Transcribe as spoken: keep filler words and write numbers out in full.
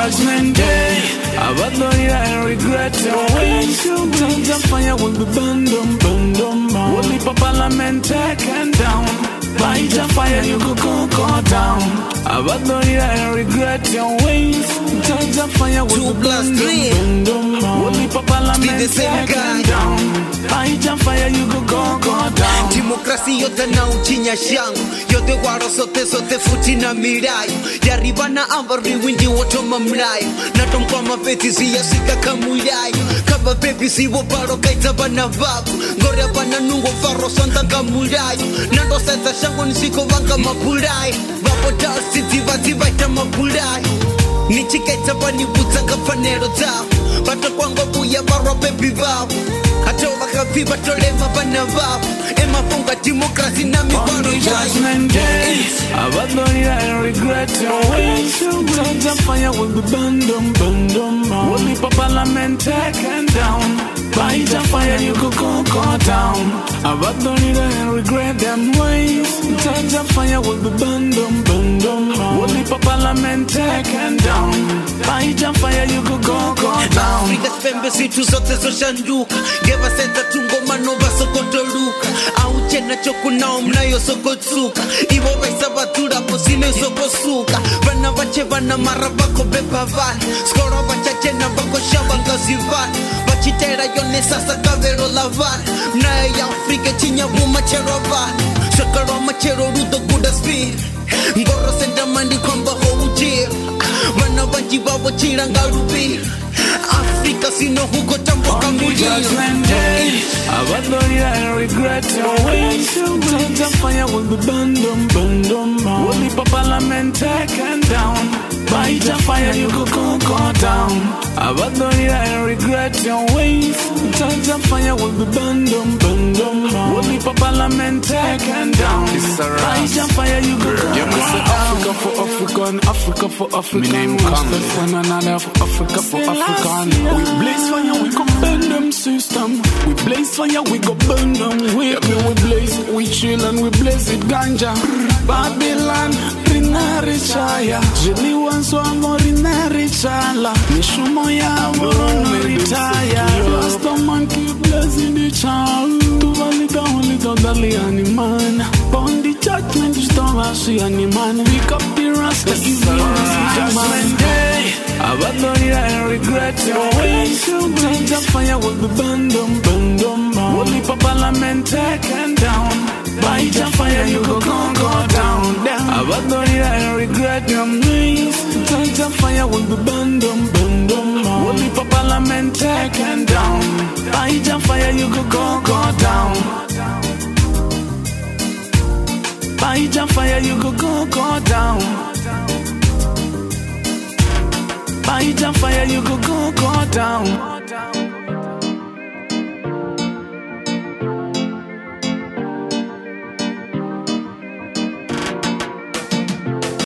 judgment day. About the year and regret your ways. Tongues of fire will be burned down, burned down. Only for parliament taken down. By the fire you go go go down. About the year and regret your ways. Tongues of fire will be burned down, burned down. Only for parliament taken down. By the fire you go go go down. Democracy yote na uchinya shangu. Yote waro sote sote futi na mirayo. Yaribana ambari wingi woto mamlayo. Natom kwa mafeti siya sika kamulayo. Kaba baby siwo baro kaita bana babu. Ngoria bana nungo faro santa kamulayo. Nando seta shangu nisiko wanga mapulayo. Vapo dal city vati vaita mapulayo. Nichikaita bani butanga panero tao. Bata kwango buya baro baby babu. Atoba kafiba tolema bana babu. Ema funga democracy na mi baro judgment day. About the year and regret your ways. Tongues of fire will be burned down, burned down. Only for parliament taken down. By the fire you go go go down. About the year and regret them ways. Tongues of fire will be burned down, burned down. Only for parliament taken down. By the fire you go go go down. Frida spembe situ zote zo shanduka. Geva senta tungo manova sokotoruka. Auche na choku nao mnayo sokotsuka. Iwo waisa batura posine sokosuka. Vana vache vana mara bako bepa vana. Skoro vachache na bako shaba ngazi vana. Vachitera yone sasa kavero lavana. Mnaya ya Afrika chinya vuma chero vana. Shakaro machero rudo kuda speed. Ngoro senda mandi kwamba houjia. Vana vanji vavo chiranga rubi. Africa sino huko tambo kambulia. Judgment day. About the year and regret your ways. Tongues of fire will be burned down, burned down. Only for parliament taken down. By the fire you go go go down. About the year and regret your ways. Tongues of fire will be burned down, burned down. Only for parliament taken down. By the fire you go go go down. Africa for Africa and Africa for Africa. My name comes one another for Africa for African. We blaze fire, we go burn them system. We blaze fire, we go burn them. We, yeah, we blaze, we chill and we blaze it ganja. Babylon, rinari chaya. Jeli wanso amo rinari chala. Nishumo ya morono retire. Last a man keep blessing the child. Tu valita holita dali animan. Pound the judgment is don't see animan. Pick up the rasta, give me the judgment day. About the year and regret your ways. Tongues of fire will be burned down, burned down. Only for parliament taken down. By the fire you go go go down, down. About the year and regret your ways. Tongues of fire will be burned down, burned down. Only for parliament taken down. By the fire you go go go down. By the fire you go go go down. By the fire you go go go down.